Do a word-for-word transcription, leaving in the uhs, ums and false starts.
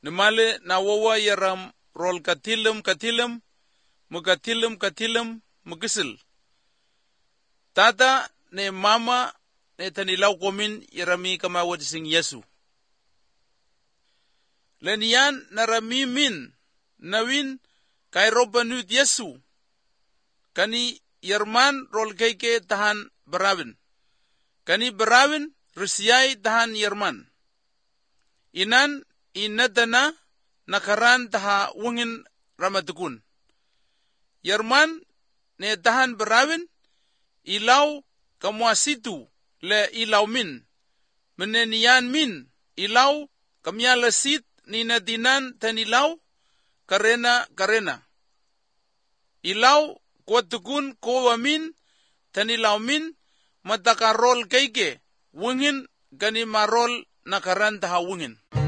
Namale na wawa yaram rol katilam katilam, mukatilam katilam, mukisil. Tata ne mama ne tanilaw komin yarami kamawad sing Yesu. Leniyan naramimin nawin kay robanut Yesu. Kani yarman rol kayke tahan barawin. Kani barawin risiyay tahan yarman. Inan inadana nakaran taha wungin ramatukun. Yarman ne tahan barawin ilaw kamwasitu le ilaw min. Meneniyan min ilaw kamyalasit ni nadinan tanilaw karena karena. Ilaw kuatukun kowamin tanilaw min matakarol kayke wungin gani marol nakaran taha wungin.